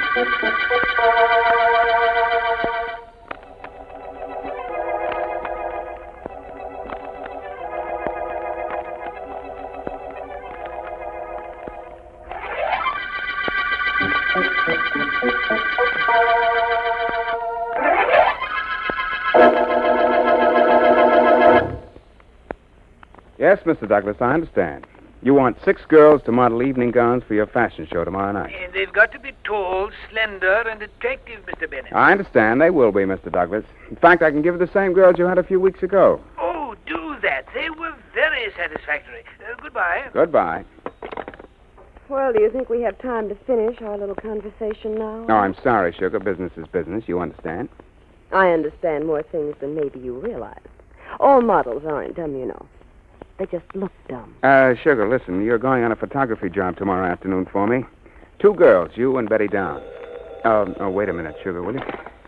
Yes, Mr. Douglas, I understand. You want 6 girls to model evening gowns for your fashion show tomorrow night. And they've got to be tall, slender, and attractive, Mr. Bennett. I understand. They will be, Mr. Douglas. In fact, I can give you the same girls you had a few weeks ago. Oh, do that. They were very satisfactory. Goodbye. Goodbye. Well, do you think we have time to finish our little conversation now? No, I'm sorry, Sugar. Business is business. You understand? I understand more things than maybe you realize. All models aren't dumb, you know. They just look dumb. Sugar, listen. You're going on a photography job tomorrow afternoon for me. 2 girls, you and Betty Down. Oh, wait a minute, Sugar, will you?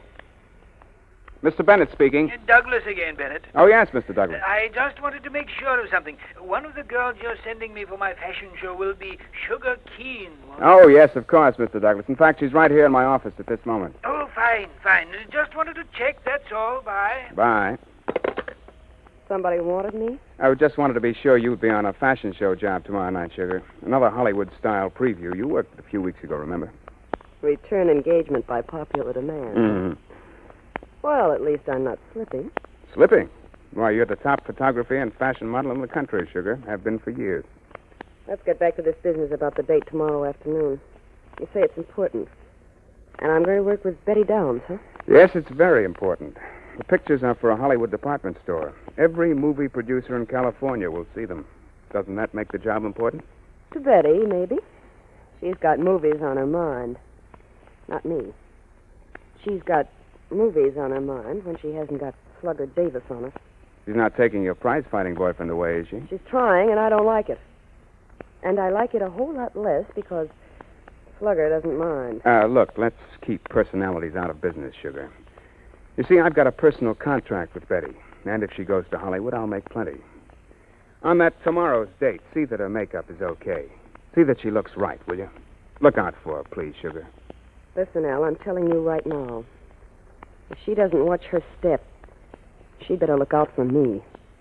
Mr. Bennett speaking. Douglas again, Bennett. Oh, yes, Mr. Douglas. I just wanted to make sure of something. One of the girls you're sending me for my fashion show will be Sugar Keen. Oh, yes, of course, Mr. Douglas. In fact, she's right here in my office at this moment. Oh, fine. Just wanted to check, that's all. Bye. Bye. Somebody wanted me? I just wanted to be sure you'd be on a fashion show job tomorrow night, Sugar. Another Hollywood-style preview. You worked a few weeks ago, remember? Return engagement by popular demand. Mm-hmm. Well, at least I'm not slipping. Slipping? Why, you're the top photography and fashion model in the country, Sugar. Have been for years. Let's get back to this business about the date tomorrow afternoon. You say it's important. And I'm going to work with Betty Downs, huh? Yes, it's very important. The pictures are for a Hollywood department store. Every movie producer in California will see them. Doesn't that make the job important? To Betty, maybe. She's got movies on her mind. Not me. She's got movies on her mind when she hasn't got Slugger Davis on her. She's not taking your prize-fighting boyfriend away, is she? She's trying, and I don't like it. And I like it a whole lot less because Slugger doesn't mind. Look, let's keep personalities out of business, Sugar. You see, I've got a personal contract with Betty. And if she goes to Hollywood, I'll make plenty. On that tomorrow's date, see that her makeup is okay. See that she looks right, will you? Look out for her, please, Sugar. Listen, Al, I'm telling you right now. If she doesn't watch her step, she better look out for me.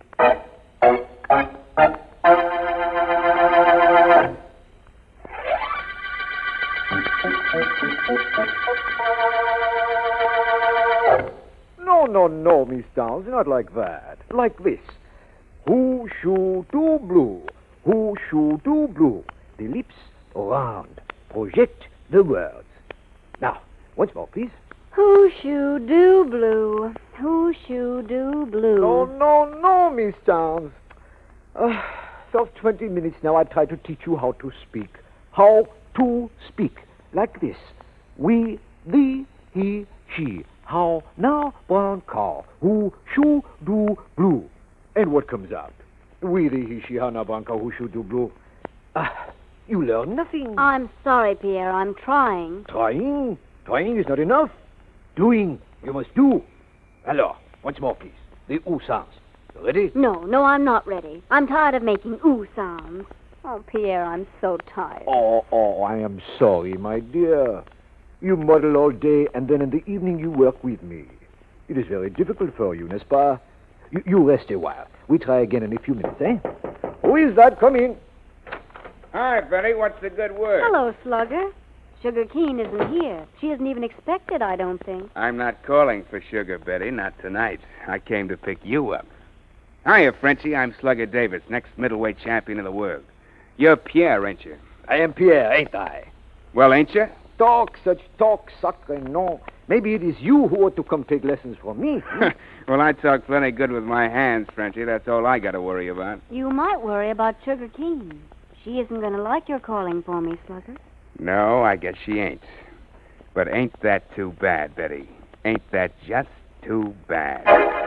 No, Miss Downs, not like that. Like this. Who should do blue? Who should do blue? The lips round. Project the words. Now, once more, please. Hoo-shoo-doo blue. Hoo-shoo-doo blue. No, Miss Downs. For 20 minutes now I try to teach you how to speak. How to speak. Like this. We, thee, he, she. How now, brown cow. Who, shoo, do, blue. And what comes out? We, thee, he, she, how now, brown cow. Who, shoo, do, blue. You learn nothing. I'm sorry, Pierre. I'm trying. Trying? Trying is not enough. Doing. You must do. Alors, once more, please. The oo sounds. You ready? No, I'm not ready. I'm tired of making ooh sounds. Oh, Pierre, I'm so tired. Oh, I am sorry, my dear. You model all day, and then in the evening you work with me. It is very difficult for you, n'est-ce pas? You rest a while. We try again in a few minutes, eh? Who is that? Come in. Hi, Betty. What's the good word? Hello, Slugger. Sugar Keen isn't here. She isn't even expected, I don't think. I'm not calling for Sugar, Betty. Not tonight. I came to pick you up. Hiya, Frenchie. I'm Slugger Davis, next middleweight champion of the world. You're Pierre, ain't you? I am Pierre, ain't I? Well, ain't you? Such talk, sacre, no. Maybe it is you who ought to come take lessons from me. Well, I talk plenty good with my hands, Frenchie. That's all I got to worry about. You might worry about Sugar Keen. She isn't going to like your calling for me, Slugger. No, I guess she ain't. But ain't that too bad, Betty? Ain't that just too bad?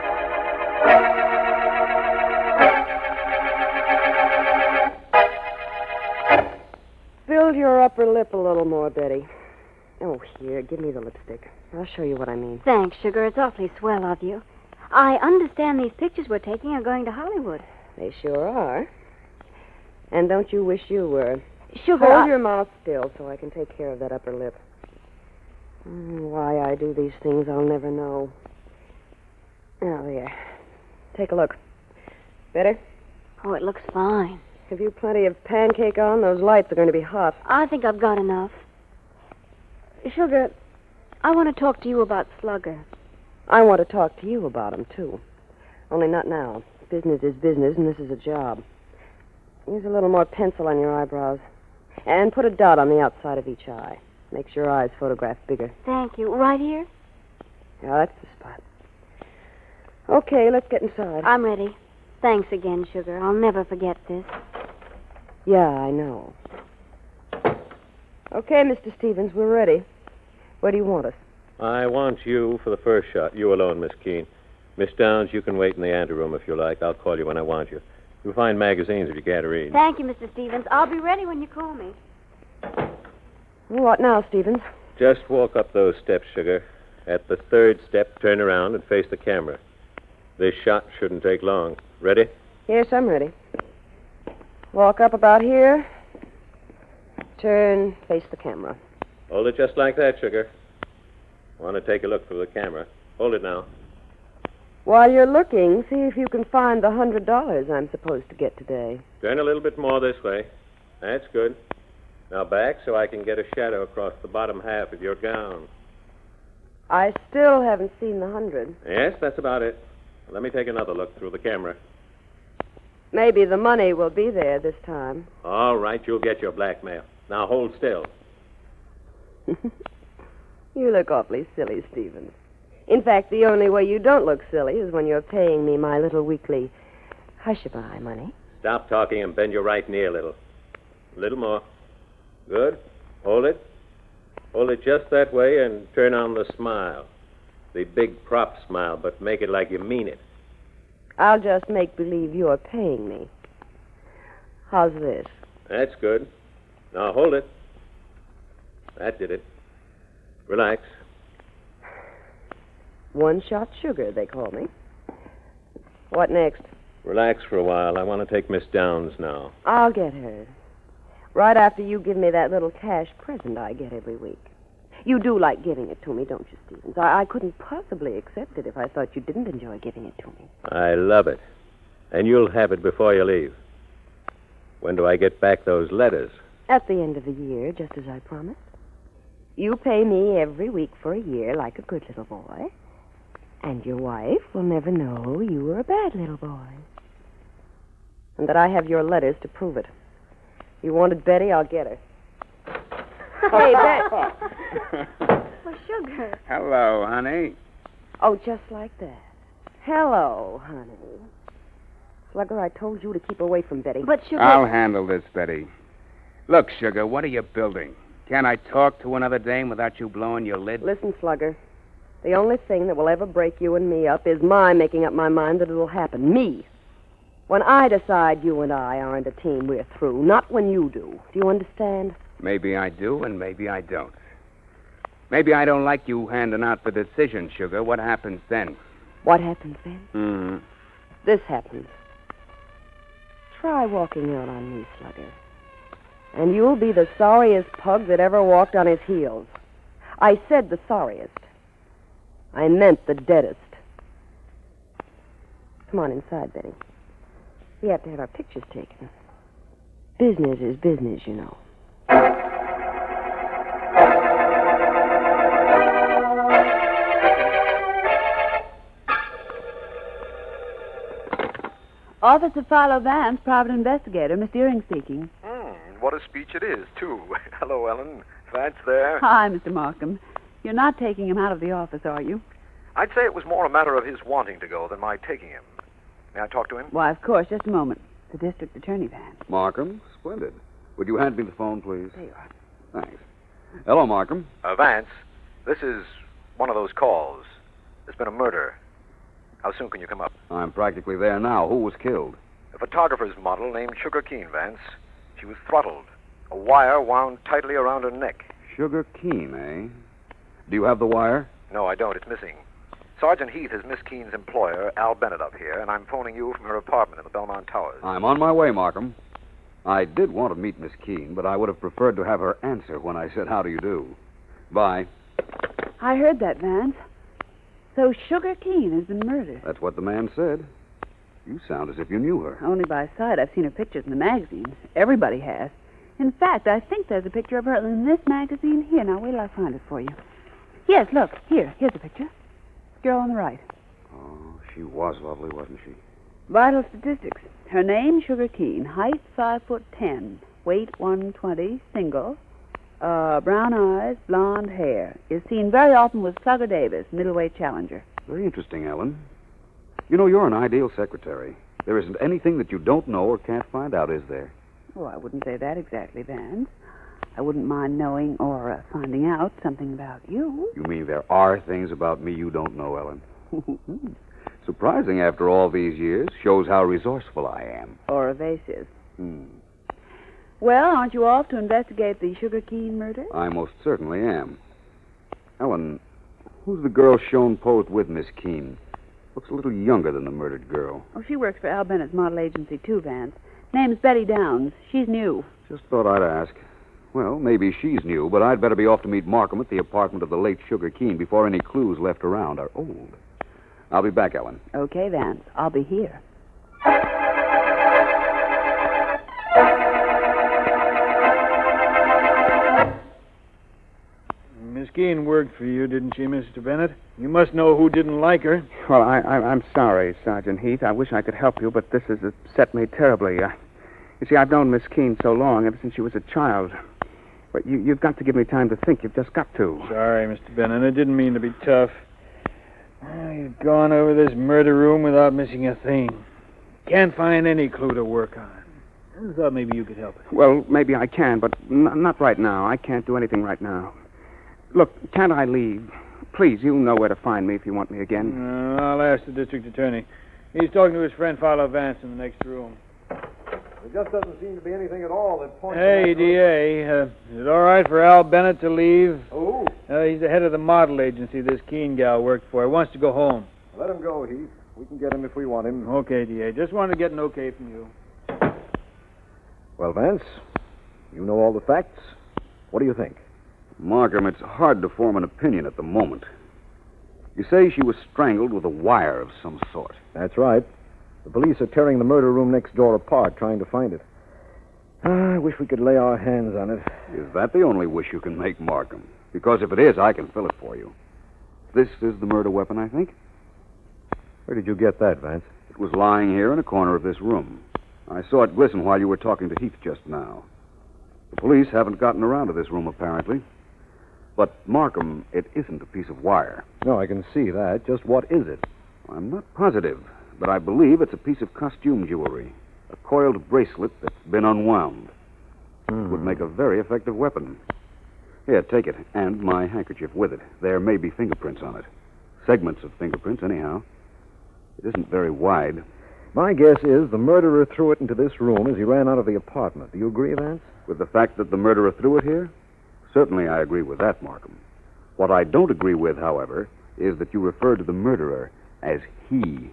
Build your upper lip a little more, Betty. Oh, here, give me the lipstick. I'll show you what I mean. Thanks, Sugar. It's awfully swell of you. I understand these pictures we're taking are going to Hollywood. They sure are. And don't you wish you were? Sugar, Hold your mouth still so I can take care of that upper lip. Why I do these things, I'll never know. Now, there. Take a look. Better? Oh, it looks fine. Have you plenty of pancake on? Those lights are going to be hot. I think I've got enough. Sugar, I want to talk to you about Slugger. I want to talk to you about him, too. Only not now. Business is business, and this is a job. Use a little more pencil on your eyebrows. And put a dot on the outside of each eye. Makes your eyes photograph bigger. Thank you. Right here? Yeah, that's the spot. Okay, let's get inside. I'm ready. Thanks again, Sugar. I'll never forget this. Yeah, I know. Okay, Mr. Stevens, we're ready. Where do you want us? I want you for the first shot. You alone, Miss Keene. Miss Downs, you can wait in the anteroom if you like. I'll call you when I want you. You'll find magazines if you can't read. Thank you, Mr. Stevens. I'll be ready when you call me. What now, Stevens? Just walk up those steps, Sugar. At the third step, turn around and face the camera. This shot shouldn't take long. Ready? Yes, I'm ready. Walk up about here. Turn, face the camera. Hold it just like that, Sugar. Want to take a look through the camera. Hold it now. While you're looking, see if you can find the $100 I'm supposed to get today. Turn a little bit more this way. That's good. Now back so I can get a shadow across the bottom half of your gown. I still haven't seen the 100. Yes, that's about it. Let me take another look through the camera. Maybe the money will be there this time. All right, you'll get your blackmail. Now hold still. You look awfully silly, Stevens. In fact, the only way you don't look silly is when you're paying me my little weekly hush-a-bye money. Stop talking and bend your right knee a little. A little more. Good. Hold it. Hold it just that way and turn on the smile. The big prop smile, but make it like you mean it. I'll just make believe you're paying me. How's this? That's good. Now hold it. That did it. Relax. One-shot sugar, they call me. What next? Relax for a while. I want to take Miss Downs now. I'll get her. Right after you give me that little cash present I get every week. You do like giving it to me, don't you, Stevens? I couldn't possibly accept it if I thought you didn't enjoy giving it to me. I love it. And you'll have it before you leave. When do I get back those letters? At the end of the year, just as I promised. You pay me every week for a year like a good little boy. And your wife will never know you were a bad little boy. And that I have your letters to prove it. You wanted Betty, I'll get her. Hey, Bet. Well, Sugar. Hello, honey. Oh, just like that. Hello, honey. Slugger, I told you to keep away from Betty. But, Sugar... I'll handle this, Betty. Look, Sugar, what are you building? Can't I talk to another dame without you blowing your lid? Listen, Slugger. The only thing that will ever break you and me up is my making up my mind that it'll happen. Me. When I decide you and I aren't a team, we're through. Not when you do. Do you understand? Maybe I do, and maybe I don't. Maybe I don't like you handing out the decision, Sugar. What happens then? What happens then? Mm-hmm. This happens. Try walking out on me, Slugger. And you'll be the sorriest pug that ever walked on his heels. I said the sorriest. I meant the deadest. Come on inside, Betty. We have to have our pictures taken. Business is business, you know. Officer Philo Vance, private investigator. Miss Deering speaking. What a speech it is, too. Hello, Ellen. Vance there. Hi, Mr. Markham. You're not taking him out of the office, are you? I'd say it was more a matter of his wanting to go than my taking him. May I talk to him? Why, of course. Just a moment. The district attorney, Vance. Markham? Splendid. Would you hand me the phone, please? There you are. Thanks. Hello, Markham. Vance, this is one of those calls. There's been a murder. How soon can you come up? I'm practically there now. Who was killed? A photographer's model named Sugar Keene, Vance. She was throttled. A wire wound tightly around her neck. Sugar Keene, eh? Do you have the wire? No, I don't. It's missing. Sergeant Heath is Miss Keene's employer, Al Bennett, up here, and I'm phoning you from her apartment in the Belmont Towers. I'm on my way, Markham. I did want to meet Miss Keene, but I would have preferred to have her answer when I said, how do you do? Bye. I heard that, Vance. So Sugar Keene has been murdered. That's what the man said. You sound as if you knew her. Only by sight. I've seen her pictures in the magazines. Everybody has. In fact, I think there's a picture of her in this magazine here. Now, wait till I find it for you. Yes, look. Here's the picture. Girl on the right. Oh, she was lovely, wasn't she? Vital statistics. Her name, Sugar Keene. Height, 5'10". Weight, 120. Single. Brown eyes, blonde hair. Is seen very often with Slugger Davis, middleweight challenger. Very interesting, Ellen. You know, you're an ideal secretary. There isn't anything that you don't know or can't find out, is there? Oh, I wouldn't say that exactly, Vance. I wouldn't mind knowing or finding out something about you. You mean there are things about me you don't know, Ellen? Surprising after all these years. Shows how resourceful I am. Or evasive. Well, aren't you off to investigate the Sugar Keene murder? I most certainly am. Ellen, who's the girl shown posed with Miss Keene? Looks a little younger than the murdered girl. Oh, she works for Al Bennett's model agency, too, Vance. Name's Betty Downs. She's new. Just thought I'd ask. Well, maybe she's new, but I'd better be off to meet Markham at the apartment of the late Sugar Keene before any clues left around are old. I'll be back, Ellen. Okay, Vance. I'll be here. Miss Keene worked for you, didn't she, Mr. Bennett? You must know who didn't like her. Well, I'm sorry, Sergeant Heath. I wish I could help you, but this has upset me terribly. You see, I've known Miss Keene so long, ever since she was a child. But you've got to give me time to think. You've just got to. Sorry, Mr. Bennett. I didn't mean to be tough. You've gone over this murder room without missing a thing. Can't find any clue to work on. I thought maybe you could help us. Well, maybe I can, but not right now. I can't do anything right now. Look, can't I leave? Please, you know where to find me if you want me again. I'll ask the district attorney. He's talking to his friend Philo Vance in the next room. There just doesn't seem to be anything at all that points... Hey, D.A., is it all right for Al Bennett to leave? Who? He's the head of the model agency this Keene gal worked for. He wants to go home. Let him go, Heath. We can get him if we want him. Okay, D.A., just wanted to get an okay from you. Well, Vance, you know all the facts. What do you think? Markham, it's hard to form an opinion at the moment. You say she was strangled with a wire of some sort. That's right. The police are tearing the murder room next door apart, trying to find it. I wish we could lay our hands on it. Is that the only wish you can make, Markham? Because if it is, I can fill it for you. This is the murder weapon, I think? Where did you get that, Vance? It was lying here in a corner of this room. I saw it glisten while you were talking to Heath just now. The police haven't gotten around to this room, apparently. But, Markham, it isn't a piece of wire. No, I can see that. Just what is it? I'm not positive, but I believe it's a piece of costume jewelry. A coiled bracelet that's been unwound. It would make a very effective weapon. Here, take it, and my handkerchief with it. There may be fingerprints on it. Segments of fingerprints, anyhow. It isn't very wide. My guess is the murderer threw it into this room as he ran out of the apartment. Do you agree, Vance? With the fact that the murderer threw it here? Certainly I agree with that, Markham. What I don't agree with, however, is that you refer to the murderer as he.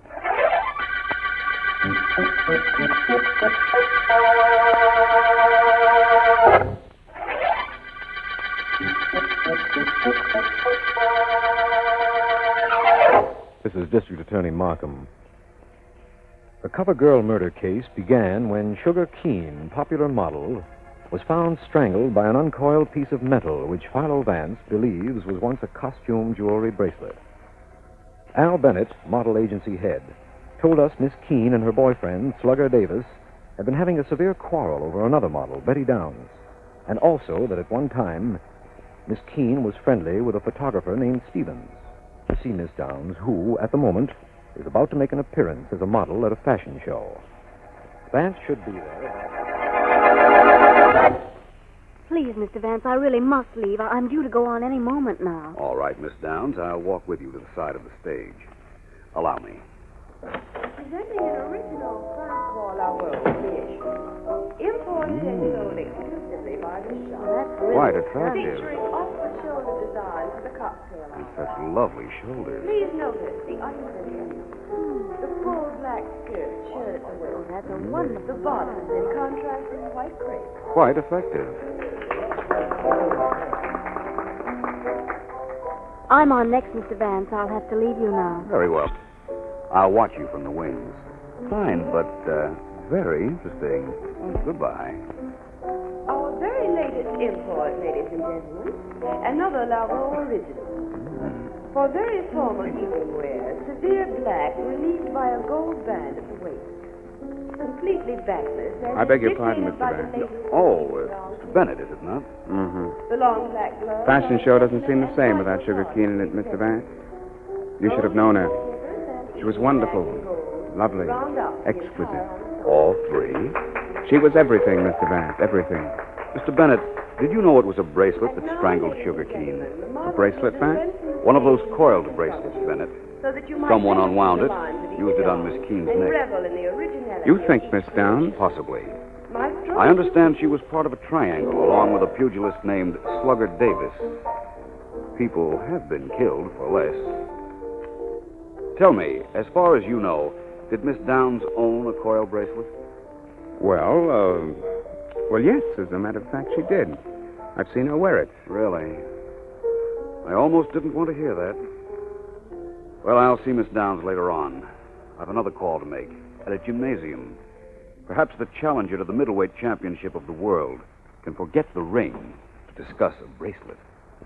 This is District Attorney Markham. The cover girl murder case began when Sugar Keene, popular model, was found strangled by an uncoiled piece of metal which Philo Vance believes was once a costume jewelry bracelet. Al Bennett, model agency head, told us Miss Keene and her boyfriend, Slugger Davis, had been having a severe quarrel over another model, Betty Downs, and also that at one time Miss Keene was friendly with a photographer named Stevens. To see Miss Downs, who, at the moment, is about to make an appearance as a model at a fashion show. Vance should be there. Please, Mr. Vance, I really must leave. I'm due to go on any moment now. All right, Miss Downs, I'll walk with you to the side of the stage. Allow me. Presenting an original Francois Laroche dish. Imported and sold exclusively by the shop. That's really Quite attractive. Featuring off-the-shoulder design for the cocktail And hour. such lovely shoulders. Please notice the underlinen. The full black shirt away. That's a wonderful. The bottom in contrasting white crepe. Quite effective. I'm on next, Mr. Vance. I'll have to leave you now. Very well. I'll watch you from the wings. Fine, but very interesting. Goodbye. Our very latest import, ladies and gentlemen. Another Largo original. For very formal evening wear, severe black relieved by a gold band at the waist. Completely backless. I beg your pardon, Mr. Vance. Oh, Mr. Bennett, is it not? Mm-hmm. The long black glove. Fashion show doesn't seem the same without Sugar Keen in it, Mr. Vance. You should have known her. She was wonderful, lovely, exquisite. All three? She was everything, Mr. Vance, everything. Mr. Bennett, did you know it was a bracelet that strangled Sugar Keen? A bracelet, Vance? One of those coiled bracelets, Bennett. So that you might Someone take unwound the it, lines of used each it on arm, Miss Keen's and neck. revel in the originality You of think, each Miss Downs? Possibly. Maestro? I understand she was part of a triangle along with a pugilist named Slugger Davis. People have been killed for less. Tell me, as far as you know, did Miss Downs own a coil bracelet? Well, yes, as a matter of fact, she did. I've seen her wear it. Really? I almost didn't want to hear that. Well, I'll see Miss Downs later on. I've another call to make at a gymnasium. Perhaps the challenger to the middleweight championship of the world can forget the ring to discuss a bracelet.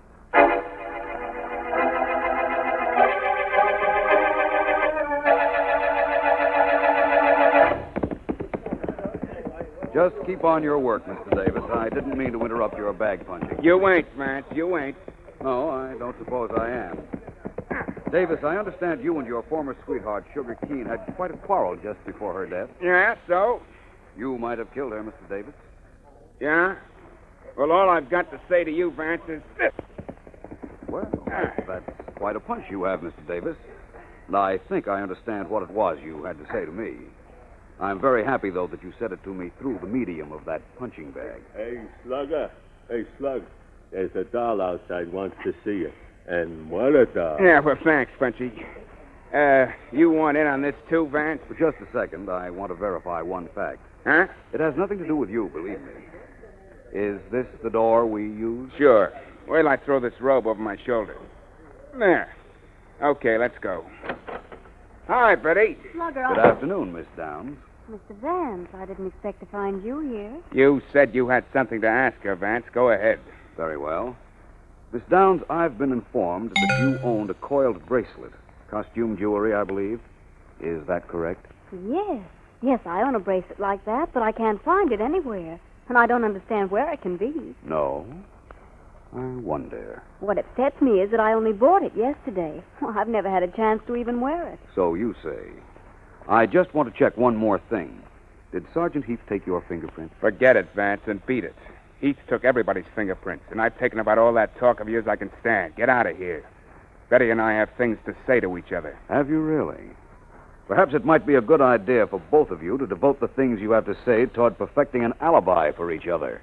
Just keep on your work, Mr. Davis. I didn't mean to interrupt your bag punching. You ain't, Vance, you ain't. No, I don't suppose I am. Davis, I understand you and your former sweetheart, Sugar Keen, had quite a quarrel just before her death. Yeah, so? You might have killed her, Mr. Davis. Yeah? Well, all I've got to say to you, Vance, is this. Well, that's quite a punch you have, Mr. Davis. And I think I understand what it was you had to say to me. I'm very happy, though, that you said it to me through the medium of that punching bag. Hey, Slugger. Hey, Slug. There's a doll outside wants to see you. And what a doll. Yeah, well, thanks, Punchy. You want in on this, too, Vance? For just a second, I want to verify one fact. Huh? It has nothing to do with you, believe me. Is this the door we use? Sure. Wait till I throw this robe over my shoulder. There. Okay, let's go. Hi, Betty. Slugger, Good afternoon, Miss Downs. Mr. Vance, I didn't expect to find you here. You said you had something to ask her, Vance. Go ahead. Very well. Miss Downs, I've been informed that you owned a coiled bracelet. Costume jewelry, I believe. Is that correct? Yes. Yes, I own a bracelet like that, but I can't find it anywhere. And I don't understand where it can be. No? I wonder. What upsets me is that I only bought it yesterday. Well, I've never had a chance to even wear it. So you say. I just want to check one more thing. Did Sergeant Heath take your fingerprint? Forget it, Vance, and beat it. Heath took everybody's fingerprints, and I've taken about all that talk of yours I can stand. Get out of here. Betty and I have things to say to each other. Have you really? Perhaps it might be a good idea for both of you to devote the things you have to say toward perfecting an alibi for each other.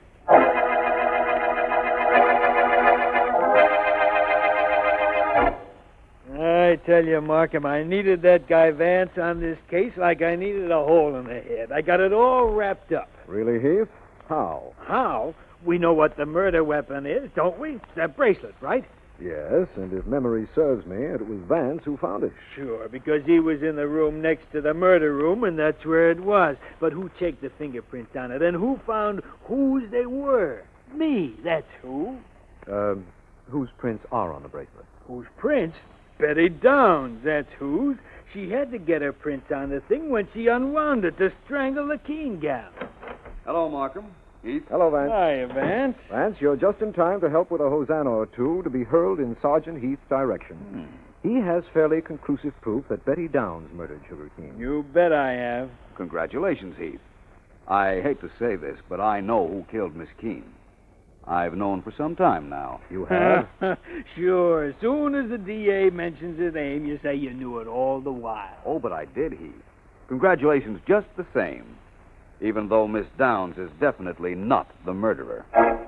I tell you, Markham, I needed that guy Vance on this case like I needed a hole in the head. I got it all wrapped up. Really, Heath? How? How? We know what the murder weapon is, don't we? It's that bracelet, right? Yes, and if memory serves me, it was Vance who found it. Sure, because he was in the room next to the murder room, and that's where it was. But who checked the fingerprints on it, and who found whose they were? Me, that's who. Whose prints are on the bracelet? Whose prints? Betty Downs, that's whose. She had to get her prints on the thing when she unwound it to strangle the Keen gal. Hello, Markham. Heath. Hello, Vance. Hiya, Vance. Vance, you're just in time to help with a hosanna or two to be hurled in Sergeant Heath's direction. He has fairly conclusive proof that Betty Downs murdered Sugar Keen. You bet I have. Congratulations, Heath. I hate to say this, but I know who killed Miss Keen. I've known for some time now. You have? Sure. As soon as the DA mentions his name, you say you knew it all the while. Oh, but I did, Heath. Congratulations just the same. Even though Miss Downs is definitely not the murderer.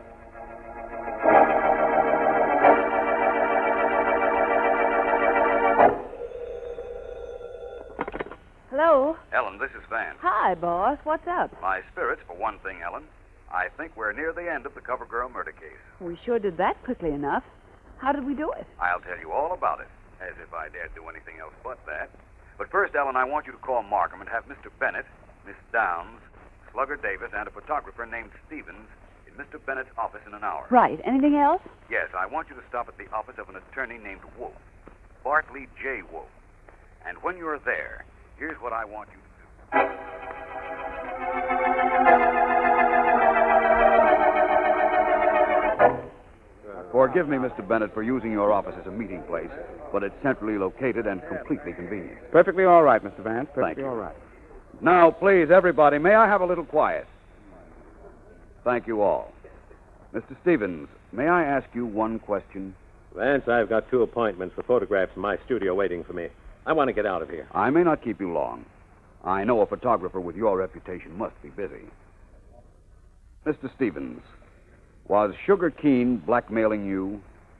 Hello? Ellen, this is Vance. Hi, boss. What's up? My spirits, for one thing, Ellen. I think we're near the end of the CoverGirl murder case. We sure did that quickly enough. How did we do it? I'll tell you all about it, as if I dared do anything else but that. But first, Ellen, I want you to call Markham and have Mr. Bennett, Miss Downs, Slugger Davis, and a photographer named Stevens in Mr. Bennett's office in an hour. Right. Anything else? Yes, I want you to stop at the office of an attorney named Wolf, Bartley J. Wolf. And when you're there, here's what I want you to do. Forgive me, Mr. Bennett, for using your office as a meeting place, but it's centrally located and completely convenient. Perfectly all right, Mr. Vance. Perfectly Thank you. all right. Now, please, everybody, may I have a little quiet? Thank you all. Mr. Stevens, may I ask you one question? Vance, I've got 2 appointments for photographs in my studio waiting for me. I want to get out of here. I may not keep you long. I know a photographer with your reputation must be busy. Mr. Stevens, was Sugar Keene blackmailing you?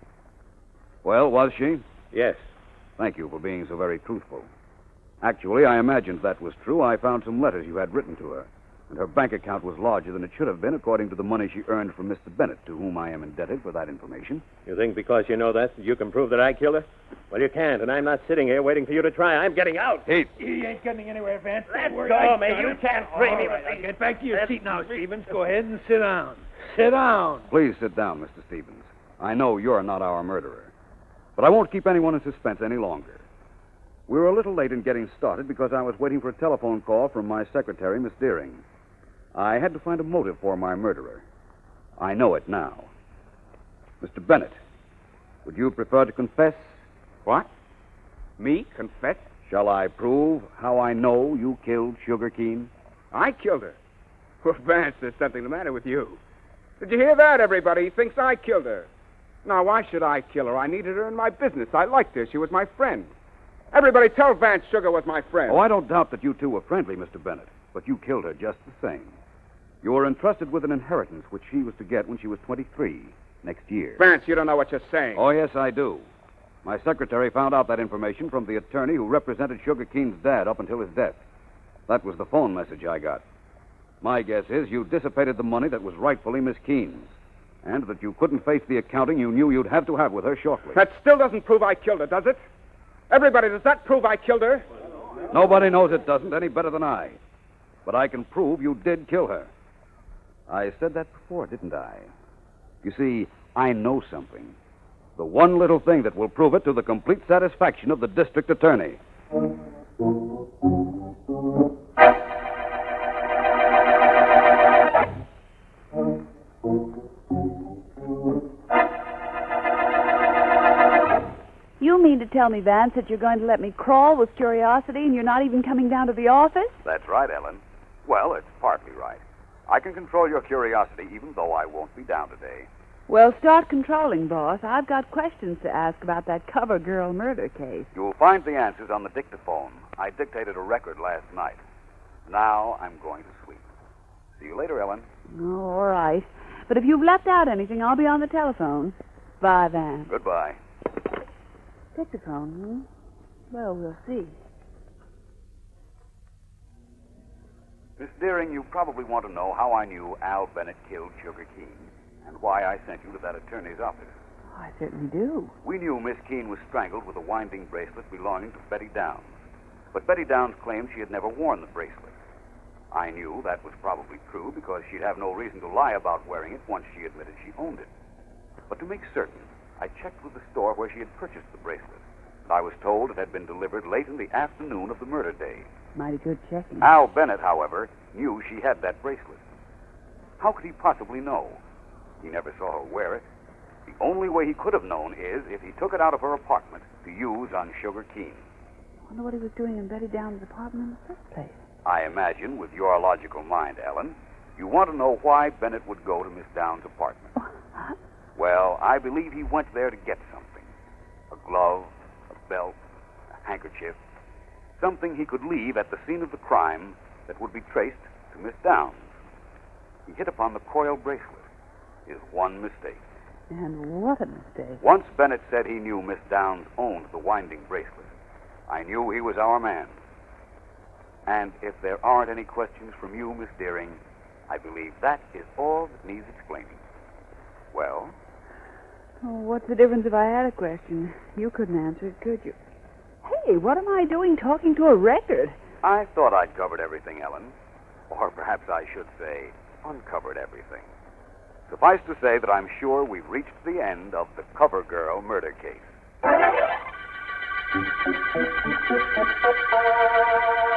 Well, was she? Yes. Thank you for being so very truthful. Actually, I imagined that was true. I found some letters you had written to her, and her bank account was larger than it should have been according to the money she earned from Mr. Bennett, to whom I am indebted for that information. You think because you know that you can prove that I killed her? Well, you can't, and I'm not sitting here waiting for you to try. I'm getting out. Heath. He ain't getting anywhere, Vance. Let Don't worry. go I of me. got You him. can't frame me All with right, these- Get back to your That's- seat now, Stevens. Go ahead and sit down. Sit down. Please sit down, Mr. Stevens. I know you're not our murderer. But I won't keep anyone in suspense any longer. We were a little late in getting started because I was waiting for a telephone call from my secretary, Miss Deering. I had to find a motive for my murderer. I know it now. Mr. Bennett, would you prefer to confess? What? Me? Confess? Shall I prove how I know you killed Sugar Keene? I killed her. Well, Vance, there's something the matter with you. Did you hear that, everybody? He thinks I killed her. Now, why should I kill her? I needed her in my business. I liked her. She was my friend. Everybody tell Vance Sugar was my friend. Oh, I don't doubt that you two were friendly, Mr. Bennett, but you killed her just the same. You were entrusted with an inheritance which she was to get when she was 23, next year. Vance, you don't know what you're saying. Oh, yes, I do. My secretary found out that information from the attorney who represented Sugar Keene's dad up until his death. That was the phone message I got. My guess is you dissipated the money that was rightfully Miss Keene's, and that you couldn't face the accounting you knew you'd have to have with her shortly. That still doesn't prove I killed her, does it? Everybody, does that prove I killed her? Nobody knows it doesn't any better than I. But I can prove you did kill her. I said that before, didn't I? You see, I know something. The one little thing that will prove it to the complete satisfaction of the district attorney. You mean to tell me, Vance, that you're going to let me crawl with curiosity and you're not even coming down to the office? That's right, Ellen. Well, it's partly right. I can control your curiosity even though I won't be down today. Well, start controlling, boss. I've got questions to ask about that cover girl murder case. You'll find the answers on the dictaphone. I dictated a record last night. Now I'm going to sleep. See you later, Ellen. Oh, all right. But if you've left out anything, I'll be on the telephone. Bye, Vance. Goodbye. Dictaphone, Well, we'll see. Miss Deering, you probably want to know how I knew Al Bennett killed Sugar Keene and why I sent you to that attorney's office. I certainly do. We knew Miss Keene was strangled with a winding bracelet belonging to Betty Downs. But Betty Downs claimed she had never worn the bracelet. I knew that was probably true because she'd have no reason to lie about wearing it once she admitted she owned it. But to make certain, I checked with the store where she had purchased the bracelet. And I was told it had been delivered late in the afternoon of the murder day. Mighty good checking. Al Bennett, however, knew she had that bracelet. How could he possibly know? He never saw her wear it. The only way he could have known is if he took it out of her apartment to use on Sugar Keene. I wonder what he was doing in Betty Downs' apartment in the first place. I imagine, with your logical mind, Ellen, you want to know why Bennett would go to Miss Downs' apartment. Well, I believe he went there to get something. A glove, a belt, a handkerchief. Something he could leave at the scene of the crime that would be traced to Miss Downs. He hit upon the coil bracelet. His one mistake. And what a mistake. Once Bennett said he knew Miss Downs owned the winding bracelet, I knew he was our man. And if there aren't any questions from you, Miss Deering, I believe that is all that needs explaining. Well? Oh, what's the difference if I had a question? You couldn't answer it, could you? Hey, what am I doing talking to a record? I thought I'd covered everything, Ellen. Or perhaps I should say, uncovered everything. Suffice to say that I'm sure we've reached the end of the Cover Girl murder case.